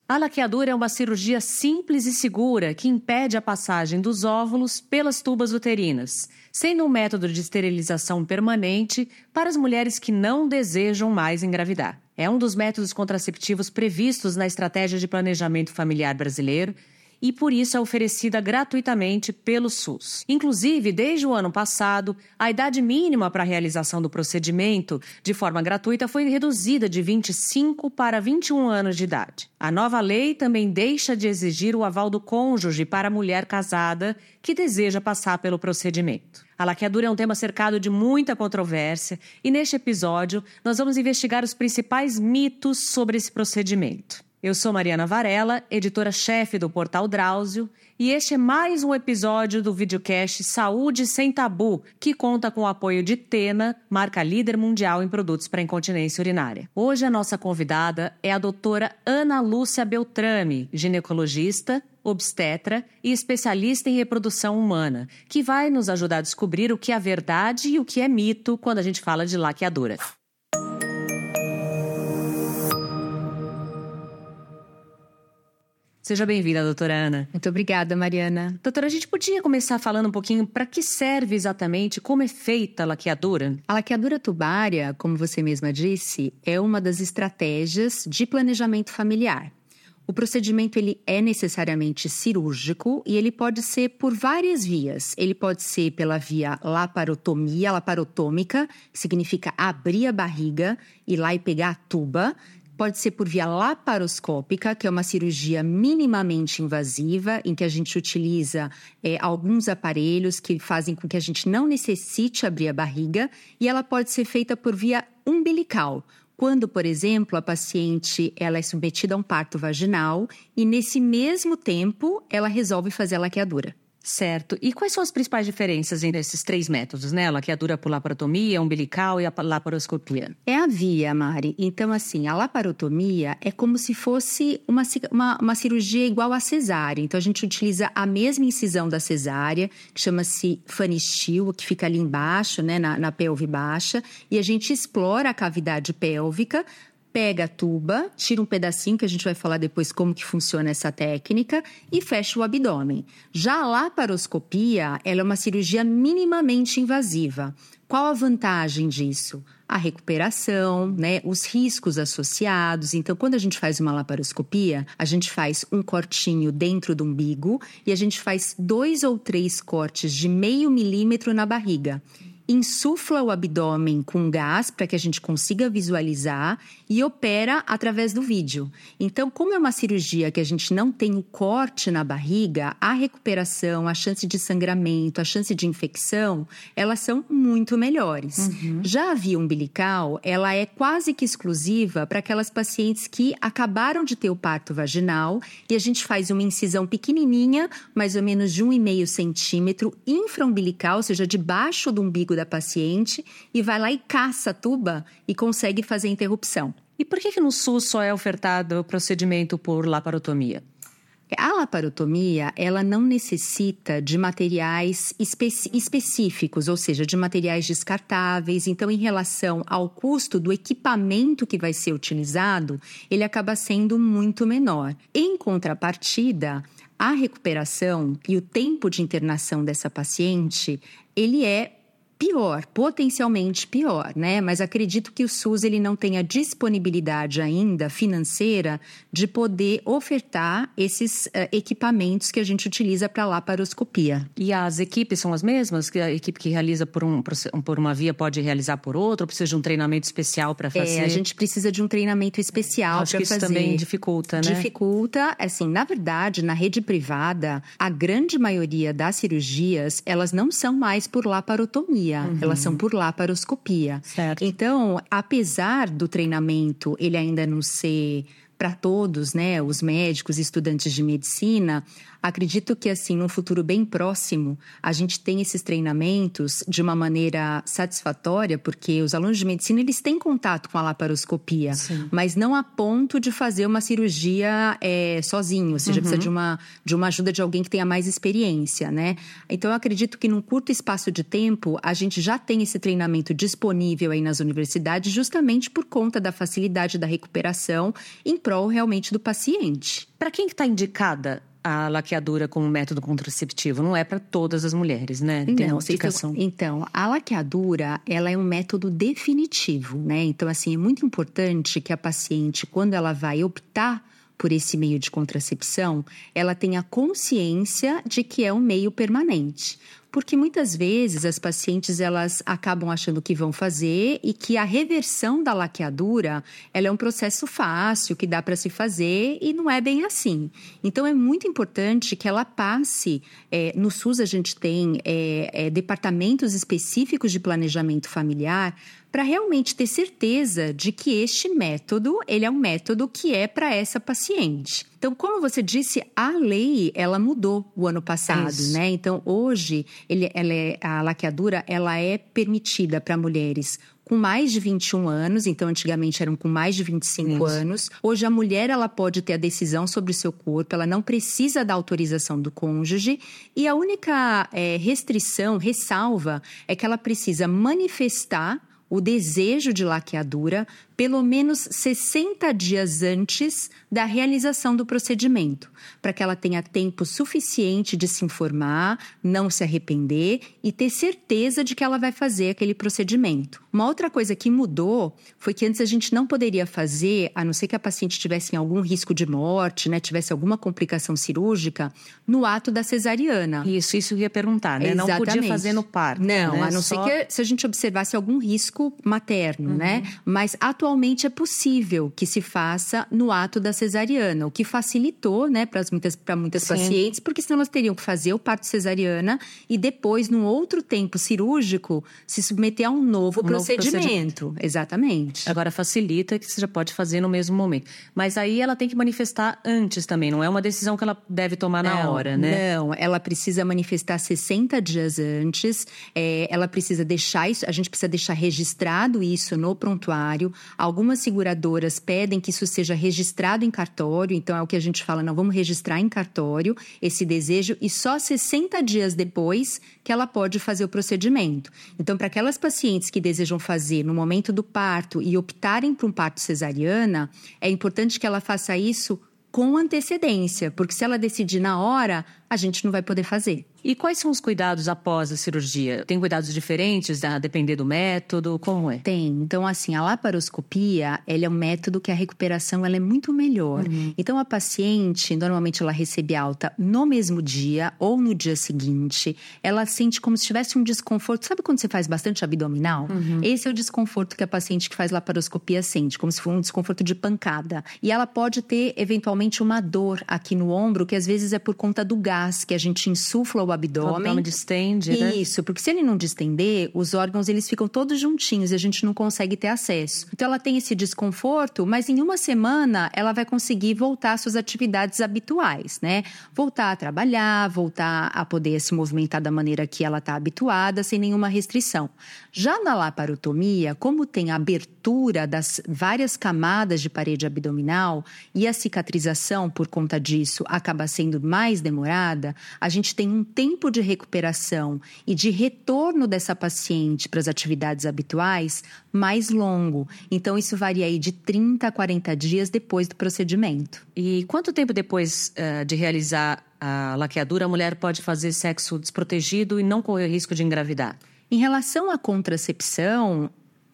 A laqueadura é uma cirurgia simples e segura que impede a passagem dos óvulos pelas tubas uterinas, sendo um método de esterilização permanente para as mulheres que não desejam mais engravidar. É um dos métodos contraceptivos previstos na Estratégia de Planejamento Familiar Brasileiro e por isso é oferecida gratuitamente pelo SUS. Inclusive, desde o ano passado, a idade mínima para a realização do procedimento de forma gratuita foi reduzida de 25 para 21 anos de idade. A nova lei também deixa de exigir o aval do cônjuge para a mulher casada que deseja passar pelo procedimento. A laqueadura é um tema cercado de muita controvérsia e neste episódio nós vamos investigar os principais mitos sobre esse procedimento. Eu sou Mariana Varela, editora-chefe do Portal Drauzio, e este é mais um episódio do videocast Saúde Sem Tabu, que conta com o apoio de Tena, marca líder mundial em produtos para incontinência urinária. Hoje a nossa convidada é a doutora Ana Lúcia Beltrame, ginecologista, obstetra e especialista em reprodução humana, que vai nos ajudar a descobrir o que é verdade e o que é mito quando a gente fala de laqueadura. Seja bem-vinda, doutora Ana. Muito obrigada, Mariana. Doutora, a gente podia começar falando um pouquinho para que serve exatamente, como é feita a laqueadura? A laqueadura tubária, como você mesma disse, é uma das estratégias de planejamento familiar. O procedimento ele é necessariamente cirúrgico e ele pode ser por várias vias. Ele pode ser pela via laparotomia, laparotômica, que significa abrir a barriga, ir lá e pegar a tuba. Pode ser por via laparoscópica, que é uma cirurgia minimamente invasiva, em que a gente utiliza alguns aparelhos que fazem com que a gente não necessite abrir a barriga. E ela pode ser feita por via umbilical, quando, por exemplo, a paciente ela é submetida a um parto vaginal e, nesse mesmo tempo, ela resolve fazer a laqueadura. Certo. E quais são as principais diferenças entre esses três métodos, né? A laqueadura por laparotomia, umbilical e a laparoscopia. É a via, Mari. Então, assim, a laparotomia é como se fosse uma cirurgia igual à cesárea. Então, a gente utiliza a mesma incisão da cesárea, que chama-se fanistil, que fica ali embaixo, né, na pelve baixa, e a gente explora a cavidade pélvica, pega a tuba, tira um pedacinho, que a gente vai falar depois como que funciona essa técnica, e fecha o abdômen. Já a laparoscopia, ela é uma cirurgia minimamente invasiva. Qual a vantagem disso? A recuperação, né? Os riscos associados. Então, quando a gente faz uma laparoscopia, a gente faz um cortinho dentro do umbigo e a gente faz 2 ou 3 cortes de 0,5 milímetro na barriga. Insufla o abdômen com gás para que a gente consiga visualizar e opera através do vídeo. Então, como é uma cirurgia que a gente não tem o corte na barriga, a recuperação, a chance de sangramento, a chance de infecção, elas são muito melhores. Já a via umbilical, ela é quase que exclusiva para aquelas pacientes que acabaram de ter o parto vaginal e a gente faz uma incisão pequenininha, mais ou menos de 1,5 centímetro, infraumbilical, ou seja, debaixo do umbigo da paciente, e vai lá e caça a tuba e consegue fazer a interrupção. E por que no SUS só é ofertado o procedimento por laparotomia? A laparotomia, ela não necessita de materiais específicos, ou seja, de materiais descartáveis. Então, em relação ao custo do equipamento que vai ser utilizado, ele acaba sendo muito menor. Em contrapartida, a recuperação e o tempo de internação dessa paciente, ele é pior, potencialmente pior, né? Mas acredito que o SUS ele não tenha disponibilidade ainda financeira de poder ofertar esses equipamentos que a gente utiliza para laparoscopia. E as equipes são as mesmas? Que a equipe que realiza por uma via pode realizar por outra? Ou precisa de um treinamento especial para fazer? A gente precisa de um treinamento especial para fazer. Acho que isso também dificulta, né? Dificulta, assim, na verdade, na rede privada, a grande maioria das cirurgias, elas não são mais por laparotomia. Elas são por laparoscopia. Certo. Então, apesar do treinamento ele ainda não ser para todos, né, os médicos e estudantes de medicina, acredito que, assim, num futuro bem próximo, a gente tem esses treinamentos de uma maneira satisfatória, porque os alunos de medicina, eles têm contato com a laparoscopia, mas não a ponto de fazer uma cirurgia sozinho, ou seja, precisa de uma ajuda de alguém que tenha mais experiência, né? Então, eu acredito que num curto espaço de tempo, a gente já tem esse treinamento disponível aí nas universidades, justamente por conta da facilidade da recuperação em prol realmente do paciente. Para quem que está indicada a laqueadura como método contraceptivo? Não é para todas as mulheres, né? Tem Não, indicação. Então, a laqueadura, ela é um método definitivo, né? Então, assim, é muito importante que a paciente, quando ela vai optar por esse meio de contracepção, ela tenha consciência de que é um meio permanente. Porque muitas vezes as pacientes elas acabam achando que vão fazer e que a reversão da laqueadura ela é um processo fácil, que dá para se fazer e não é bem assim. Então é muito importante que ela passe, no SUS a gente tem departamentos específicos de planejamento familiar para realmente ter certeza de que este método, ele é um método que é para essa paciente. Então, como você disse, a lei, ela mudou o ano passado, né? Então, hoje, a laqueadura, ela é permitida para mulheres com mais de 21 anos, então antigamente eram com mais de 25 anos. Hoje a mulher ela pode ter a decisão sobre o seu corpo, ela não precisa da autorização do cônjuge e a única ressalva, é que ela precisa manifestar o desejo de laqueadura pelo menos 60 dias antes da realização do procedimento, para que ela tenha tempo suficiente de se informar, não se arrepender e ter certeza de que ela vai fazer aquele procedimento. Uma outra coisa que mudou foi que antes a gente não poderia fazer, a não ser que a paciente tivesse algum risco de morte, né, tivesse alguma complicação cirúrgica, no ato da cesariana. Isso eu ia perguntar, né? Exatamente. Não podia fazer no parto. Não, né? a não ser que se a gente observasse algum risco materno, né? Mas atualmente é possível que se faça no ato da cesariana, o que facilitou, né, para muitas pacientes, porque senão elas teriam que fazer o parto cesariana e depois, num outro tempo cirúrgico, se submeter a um novo procedimento. Exatamente. Agora facilita que você já pode fazer no mesmo momento. Mas aí ela tem que manifestar antes também, não é uma decisão que ela deve tomar na hora, né? Não, ela precisa manifestar 60 dias antes, ela precisa deixar isso, a gente precisa deixar registrado isso no prontuário. Algumas seguradoras pedem que isso seja registrado em cartório, então é o que a gente fala, não, vamos registrar em cartório esse desejo e só 60 dias depois que ela pode fazer o procedimento. Então, para aquelas pacientes que desejam fazer no momento do parto e optarem por um parto cesariana, é importante que ela faça isso com antecedência, porque se ela decidir na hora, a gente não vai poder fazer. E quais são os cuidados após a cirurgia? Tem cuidados diferentes, a depender do método? Como é? Tem. Então, assim, a laparoscopia, ela é um método que a recuperação ela é muito melhor. Então, a paciente, normalmente ela recebe alta no mesmo dia ou no dia seguinte. Ela sente como se tivesse um desconforto. Sabe quando você faz bastante abdominal? Esse é o desconforto que a paciente que faz laparoscopia sente, como se fosse um desconforto de pancada. E ela pode ter, eventualmente, uma dor aqui no ombro, que às vezes é por conta do gás que a gente insufla o abdômen. O abdômen distende, né? Isso, porque se ele não distender, os órgãos eles ficam todos juntinhos e a gente não consegue ter acesso. Então ela tem esse desconforto, mas em uma semana ela vai conseguir voltar às suas atividades habituais, né? Voltar a trabalhar, voltar a poder se movimentar da maneira que ela está habituada, sem nenhuma restrição. Já na laparotomia, como tem a abertura das várias camadas de parede abdominal e a cicatrização por conta disso acaba sendo mais demorada, a gente tem um tempo de recuperação e de retorno dessa paciente para as atividades habituais mais longo. Então, isso varia aí de 30 a 40 dias depois do procedimento. E quanto tempo depois de realizar a laqueadura, a mulher pode fazer sexo desprotegido e não correr risco de engravidar? Em relação à contracepção,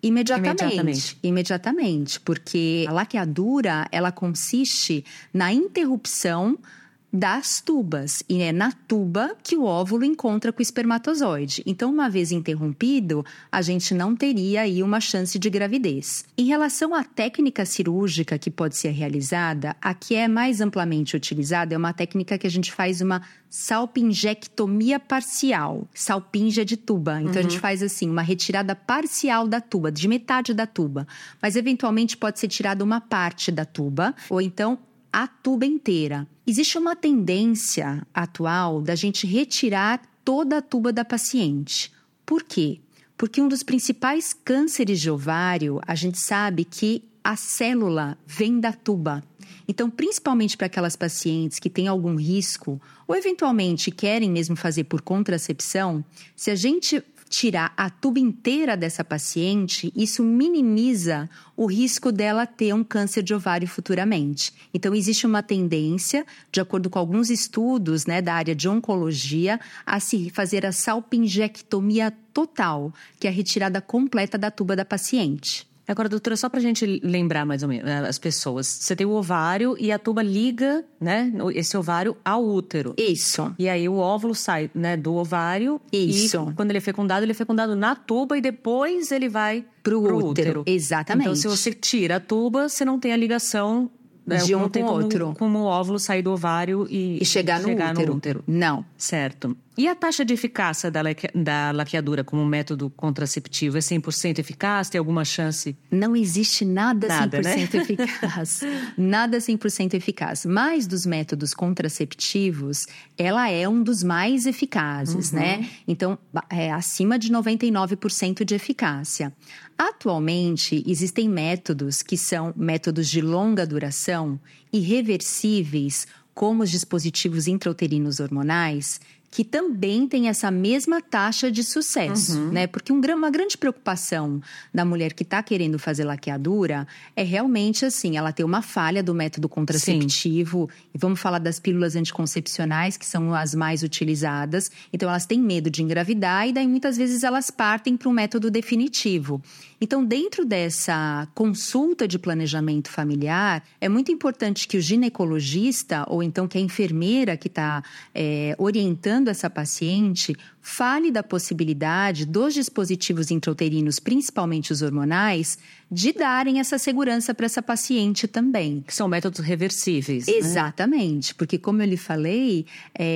Imediatamente, porque a laqueadura, ela consiste na interrupção das tubas, e é na tuba que o óvulo encontra com o espermatozoide. Então, uma vez interrompido, a gente não teria aí uma chance de gravidez. Em relação à técnica cirúrgica que pode ser realizada, a que é mais amplamente utilizada é uma técnica que a gente faz uma salpingectomia parcial. Salpinge de tuba. Então, a gente faz assim, uma retirada parcial da tuba, de metade da tuba. Mas, eventualmente, pode ser tirada uma parte da tuba, ou então a tuba inteira. Existe uma tendência atual da gente retirar toda a tuba da paciente. Por quê? Porque um dos principais cânceres de ovário, a gente sabe que a célula vem da tuba. Então, principalmente para aquelas pacientes que têm algum risco ou eventualmente querem mesmo fazer por contracepção, se a gente tirar a tuba inteira dessa paciente, isso minimiza o risco dela ter um câncer de ovário futuramente. Então, existe uma tendência, de acordo com alguns estudos, né, da área de oncologia, a se fazer a salpingectomia total, que é a retirada completa da tuba da paciente. Agora, doutora, só pra gente lembrar mais ou menos as pessoas. Você tem o ovário e a tuba liga, né, esse ovário ao útero. Isso. E aí o óvulo sai, né, do ovário. Isso. E quando ele é fecundado na tuba e depois ele vai pro útero. Exatamente. Então, se você tira a tuba, você não tem a ligação de um com o outro. Como o óvulo sair do ovário e chegar no útero. Não. Certo. E a taxa de eficácia da laqueadura como método contraceptivo é 100% eficaz? Tem alguma chance? Não existe nada 100% né? eficaz. Nada 100% eficaz. Mas dos métodos contraceptivos, ela é um dos mais eficazes, né? Então, é acima de 99% de eficácia. Atualmente, existem métodos que são métodos de longa duração, irreversíveis, como os dispositivos intrauterinos hormonais, que também tem essa mesma taxa de sucesso, né? Porque uma grande preocupação da mulher que está querendo fazer laqueadura é realmente assim, ela ter uma falha do método contraceptivo. Sim. E vamos falar das pílulas anticoncepcionais, que são as mais utilizadas. Então, elas têm medo de engravidar e daí muitas vezes elas partem para um método definitivo. Então, dentro dessa consulta de planejamento familiar, é muito importante que o ginecologista, ou então que a enfermeira que está orientando essa paciente, fale da possibilidade dos dispositivos intrauterinos, principalmente os hormonais, de darem essa segurança para essa paciente também. Que são métodos reversíveis. Exatamente, né? Porque como eu lhe falei,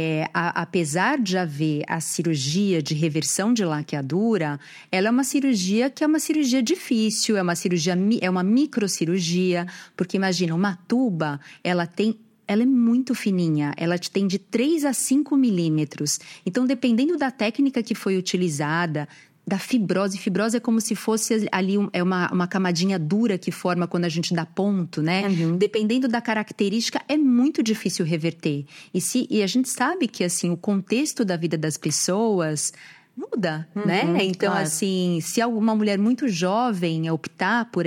apesar de haver a cirurgia de reversão de laqueadura, ela é uma cirurgia que é uma cirurgia difícil, é uma microcirurgia, porque imagina, uma tuba, ela é muito fininha, ela tem de 3 a 5 milímetros. Então, dependendo da técnica que foi utilizada, da fibrose é como se fosse ali uma camadinha dura que forma quando a gente dá ponto, né? Dependendo da característica, é muito difícil reverter. E a gente sabe que, assim, o contexto da vida das pessoas muda, né? Então, claro. Assim, se alguma mulher muito jovem optar por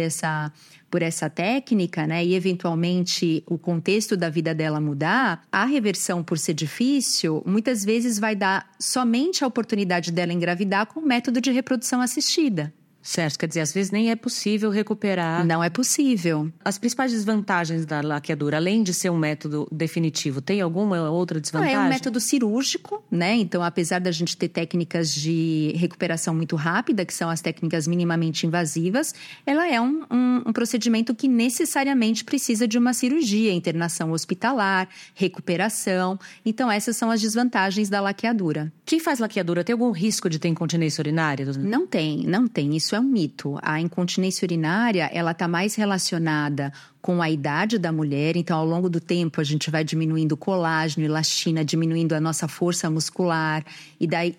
essa técnica, né, e eventualmente o contexto da vida dela mudar, a reversão, por ser difícil, muitas vezes vai dar somente a oportunidade dela engravidar com o método de reprodução assistida. Certo, quer dizer, às vezes nem é possível recuperar. Não é possível. As principais desvantagens da laqueadura, além de ser um método definitivo, tem alguma outra desvantagem? É um método cirúrgico, né? Então, apesar da gente ter técnicas de recuperação muito rápida, que são as técnicas minimamente invasivas, ela é um procedimento que necessariamente precisa de uma cirurgia, internação hospitalar, recuperação. Então, essas são as desvantagens da laqueadura. Quem faz laqueadura tem algum risco de ter incontinência urinária? Não tem. Isso é um mito. A incontinência urinária, ela está mais relacionada com a idade da mulher. Então, ao longo do tempo, a gente vai diminuindo o colágeno, elastina, diminuindo a nossa força muscular. E daí,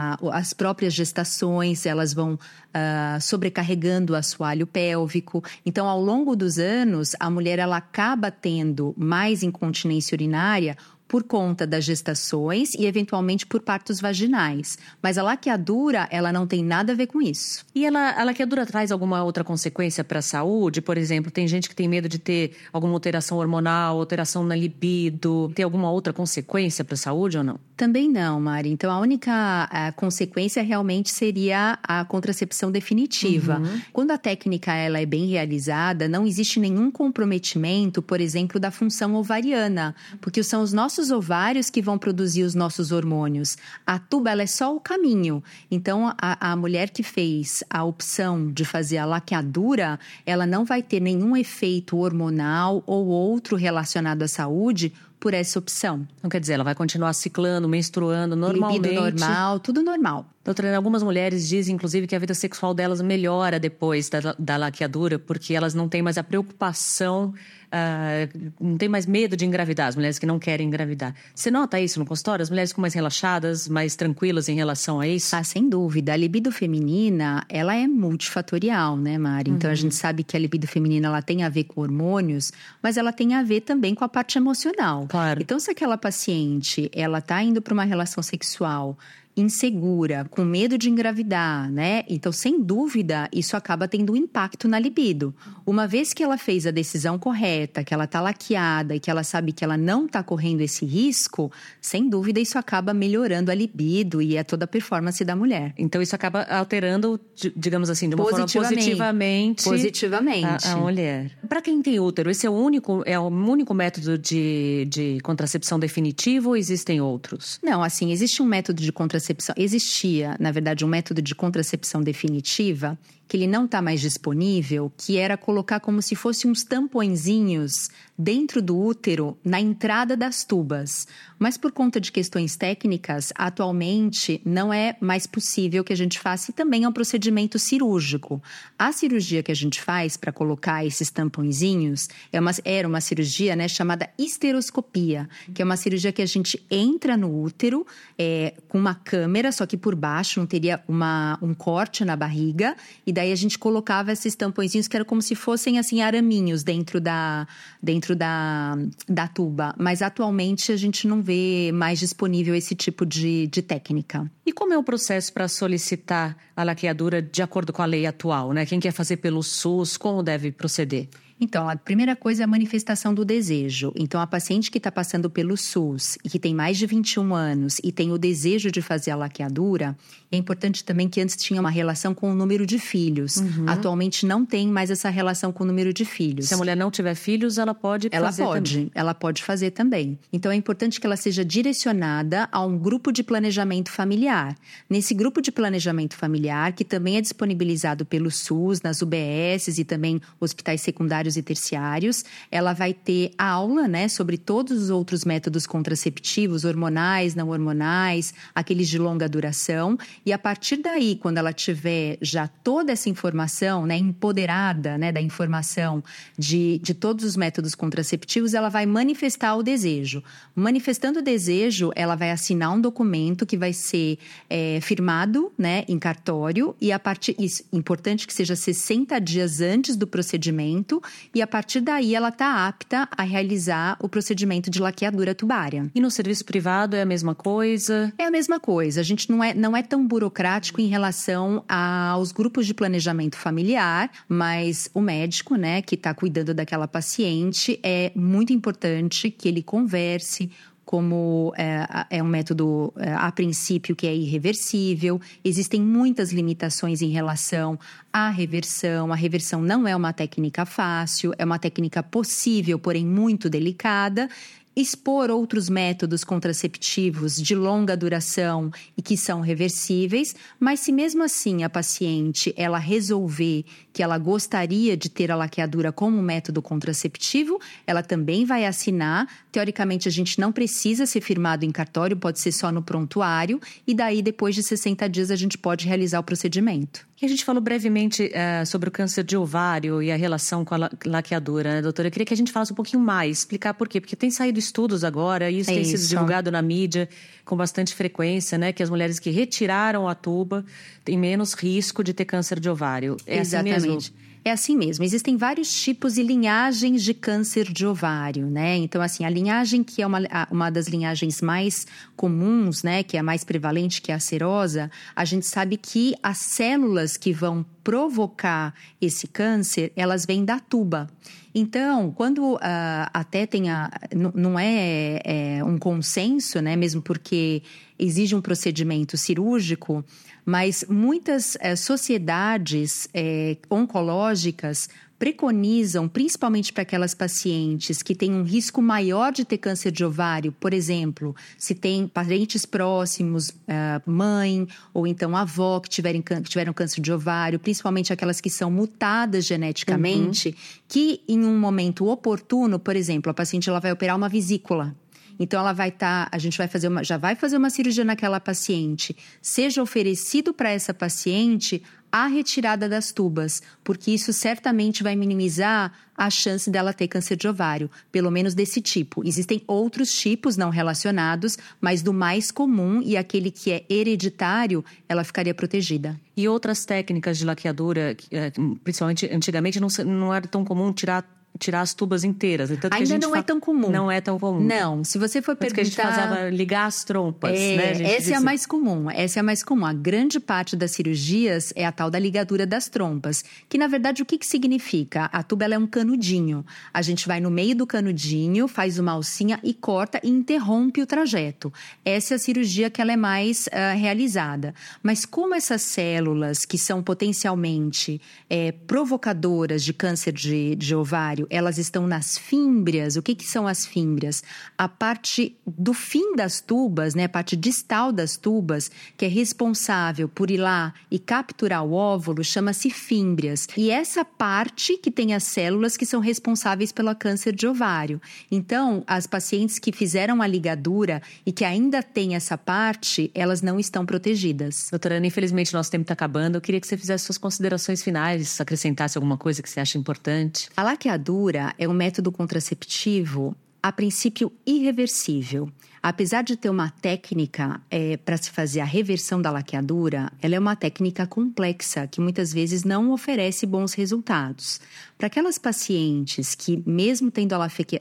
as próprias gestações, elas vão sobrecarregando o assoalho pélvico. Então, ao longo dos anos, a mulher, ela acaba tendo mais incontinência urinária por conta das gestações e, eventualmente, por partos vaginais. Mas a laqueadura, ela não tem nada a ver com isso. E a laqueadura traz alguma outra consequência para a saúde? Por exemplo, tem gente que tem medo de ter alguma alteração hormonal, alteração na libido. Tem alguma outra consequência para a saúde ou não? Também não, Mari. Então, a única consequência realmente seria a contracepção definitiva. Quando a técnica ela é bem realizada, não existe nenhum comprometimento, por exemplo, da função ovariana, porque são os nossos ovários que vão produzir os nossos hormônios. A tuba, ela é só o caminho. Então, a mulher que fez a opção de fazer a laqueadura, ela não vai ter nenhum efeito hormonal ou outro relacionado à saúde por essa opção. Não quer dizer, ela vai continuar ciclando, menstruando normalmente. Libido normal, tudo normal. Doutora, algumas mulheres dizem, inclusive, que a vida sexual delas melhora depois da laqueadura, porque elas não têm mais a preocupação, não têm mais medo de engravidar, as mulheres que não querem engravidar. Você nota isso no consultório? As mulheres ficam mais relaxadas, mais tranquilas em relação a isso? Sem dúvida. A libido feminina, ela é multifatorial, né, Mari? Então, a gente sabe que a libido feminina, ela tem a ver com hormônios, mas ela tem a ver também com a parte emocional. Claro. Então, se aquela paciente, ela tá indo para uma relação sexual insegura, com medo de engravidar, né? Então, sem dúvida, isso acaba tendo um impacto na libido. Uma vez que ela fez a decisão correta, que ela está laqueada e que ela sabe que ela não está correndo esse risco, sem dúvida, isso acaba melhorando a libido e toda a performance da mulher. Então, isso acaba alterando, digamos assim, de uma forma positivamente a mulher. Para quem tem útero, esse é o único método de contracepção definitivo ou existem outros? Não, assim, existe um método de contracepção. Existia, na verdade, um método de contracepção definitiva que ele não está mais disponível, que era colocar como se fosse uns tampõezinhos dentro do útero, na entrada das tubas. Mas por conta de questões técnicas, atualmente não é mais possível que a gente faça, e também é um procedimento cirúrgico. A cirurgia que a gente faz para colocar esses tampõezinhos era uma cirurgia, né, chamada histeroscopia, que é uma cirurgia que a gente entra no útero com uma câmera, só que por baixo não teria um corte na barriga, e daí a gente colocava esses tampõezinhos que eram como se fossem assim araminhos dentro da tuba. Mas atualmente a gente não vê mais disponível esse tipo de técnica. E como é o processo para solicitar a laqueadura de acordo com a lei atual, né? Quem quer fazer pelo SUS, como deve proceder? Então, a primeira coisa é a manifestação do desejo. Então, a paciente que está passando pelo SUS e que tem mais de 21 anos e tem o desejo de fazer a laqueadura, é importante também que antes tinha uma relação com o número de filhos. Atualmente não tem mais essa relação com o número de filhos. Se a mulher não tiver filhos, ela pode fazer também. Ela pode fazer também. Então, é importante que ela seja direcionada a um grupo de planejamento familiar. Nesse grupo de planejamento familiar, que também é disponibilizado pelo SUS, nas UBSs e também hospitais secundários e terciários, ela vai ter aula, né, sobre todos os outros métodos contraceptivos, hormonais, não hormonais, aqueles de longa duração, e a partir daí, quando ela tiver já toda essa informação, né, empoderada, né, da informação de todos os métodos contraceptivos, ela vai manifestar o desejo. Manifestando o desejo, ela vai assinar um documento que vai ser firmado, né, em cartório, e isso, importante que seja 60 dias antes do procedimento, e a partir daí ela está apta a realizar o procedimento de laqueadura tubária. E no serviço privado é a mesma coisa? É a mesma coisa. A gente não é tão burocrático em relação aos grupos de planejamento familiar, mas o médico, né, que está cuidando daquela paciente, é muito importante que ele converse. Como é um método, a princípio, que é irreversível. Existem muitas limitações em relação à reversão. A reversão não é uma técnica fácil, é uma técnica possível, porém muito delicada. Expor outros métodos contraceptivos de longa duração e que são reversíveis, mas se mesmo assim a paciente ela resolver que ela gostaria de ter a laqueadura como método contraceptivo, ela também vai assinar. Teoricamente, a gente não precisa ser firmado em cartório, pode ser só no prontuário, e daí depois de 60 dias a gente pode realizar o procedimento. E a gente falou brevemente sobre o câncer de ovário e a relação com a laqueadura, né, doutora? Eu queria que a gente falasse um pouquinho mais, explicar por quê. Porque tem saído estudos agora, e isso tem sido divulgado na mídia com bastante frequência, né? Que as mulheres que retiraram a tuba têm menos risco de ter câncer de ovário. É Exatamente. Assim mesmo? É assim mesmo. Existem vários tipos e linhagens de câncer de ovário, né? Então, assim, a linhagem que é uma das linhagens mais comuns, né? Que é a mais prevalente, que é a serosa, a gente sabe que as células que vão provocar esse câncer, elas vêm da tuba. Então, quando até não é um consenso, né? Mesmo porque exige um procedimento cirúrgico, mas muitas sociedades oncológicas preconizam, principalmente para aquelas pacientes que têm um risco maior de ter câncer de ovário, por exemplo, se tem parentes próximos, mãe ou então avó que tiveram câncer de ovário, principalmente aquelas que são mutadas geneticamente, que em um momento oportuno, por exemplo, a paciente ela vai operar uma vesícula. Então, a gente já vai fazer uma cirurgia naquela paciente. Seja oferecido para essa paciente a retirada das tubas, porque isso certamente vai minimizar a chance dela ter câncer de ovário, pelo menos desse tipo. Existem outros tipos não relacionados, mas do mais comum e aquele que é hereditário, ela ficaria protegida. E outras técnicas de laqueadura, principalmente antigamente, não era tão comum tirar tirar as tubas inteiras. Tanto ainda que a gente não é tão comum. Não é tão comum. Não, se você for perguntar... que a gente fazia ligar as trompas, né? Essa é a mais comum, essa é a mais comum. A grande parte das cirurgias é a tal da ligadura das trompas, que na verdade o que significa? A tuba ela é um canudinho. A gente vai no meio do canudinho, faz uma alcinha e corta e interrompe o trajeto. Essa é a cirurgia que ela é mais realizada. Mas como essas células que são potencialmente provocadoras de câncer de ovário, elas estão nas fímbrias. O que são as fímbrias? A parte do fim das tubas, né, a parte distal das tubas, que é responsável por ir lá e capturar o óvulo, chama-se fímbrias. E essa parte que tem as células que são responsáveis pelo câncer de ovário. Então, as pacientes que fizeram a ligadura e que ainda têm essa parte, elas não estão protegidas. Doutora Ana, infelizmente nosso tempo está acabando. Eu queria que você fizesse suas considerações finais, acrescentasse alguma coisa que você acha importante. A laqueadura é um método contraceptivo, a princípio, irreversível. Apesar de ter uma técnica para se fazer a reversão da laqueadura, ela é uma técnica complexa que muitas vezes não oferece bons resultados. Para aquelas pacientes que, mesmo tendo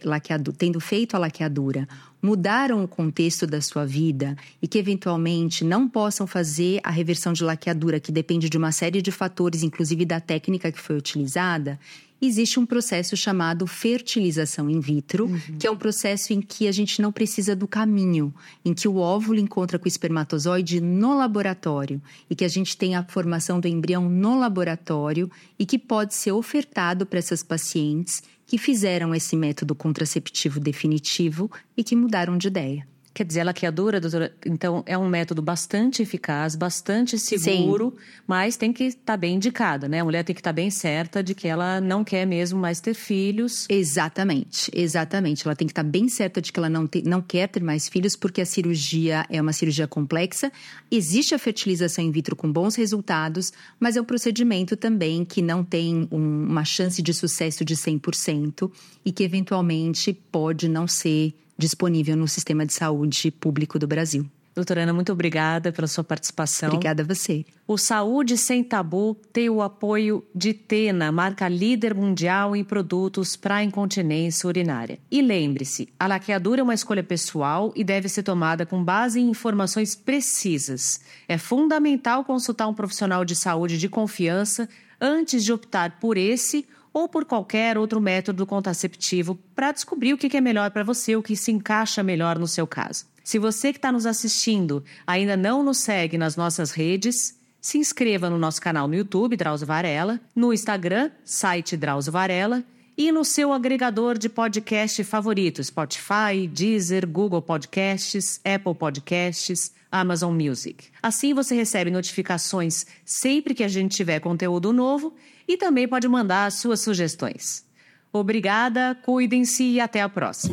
feito a laqueadura, mudaram o contexto da sua vida e que eventualmente não possam fazer a reversão de laqueadura, que depende de uma série de fatores, inclusive da técnica que foi utilizada, existe um processo chamado fertilização in vitro, que é um processo em que a gente não precisa do caminho, em que o óvulo encontra com o espermatozoide no laboratório e que a gente tem a formação do embrião no laboratório e que pode ser ofertado para essas pacientes que fizeram esse método contraceptivo definitivo e que mudaram de ideia. Quer dizer, a laqueadura, doutora, então é um método bastante eficaz, bastante seguro, sim, mas tem que estar bem indicada, né? A mulher tem que estar bem certa de que ela não quer mesmo mais ter filhos. Exatamente. Ela tem que estar bem certa de que ela não quer ter mais filhos, porque a cirurgia é uma cirurgia complexa. Existe a fertilização in vitro com bons resultados, mas é um procedimento também que não tem uma chance de sucesso de 100% e que eventualmente pode não ser disponível no sistema de saúde público do Brasil. Doutora Ana, muito obrigada pela sua participação. Obrigada a você. O Saúde Sem Tabu tem o apoio de Tena, marca líder mundial em produtos para incontinência urinária. E lembre-se, a laqueadura é uma escolha pessoal e deve ser tomada com base em informações precisas. É fundamental consultar um profissional de saúde de confiança antes de optar por esse ou por qualquer outro método contraceptivo para descobrir o que é melhor para você, o que se encaixa melhor no seu caso. Se você que está nos assistindo ainda não nos segue nas nossas redes, se inscreva no nosso canal no YouTube, Drauzio Varela, no Instagram, site Drauzio Varela, e no seu agregador de podcast favorito, Spotify, Deezer, Google Podcasts, Apple Podcasts, Amazon Music. Assim você recebe notificações sempre que a gente tiver conteúdo novo e também pode mandar as suas sugestões. Obrigada, cuidem-se e até a próxima.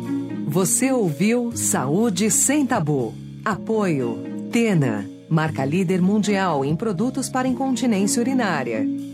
Você ouviu Saúde Sem Tabu. Apoio Tena, marca líder mundial em produtos para incontinência urinária.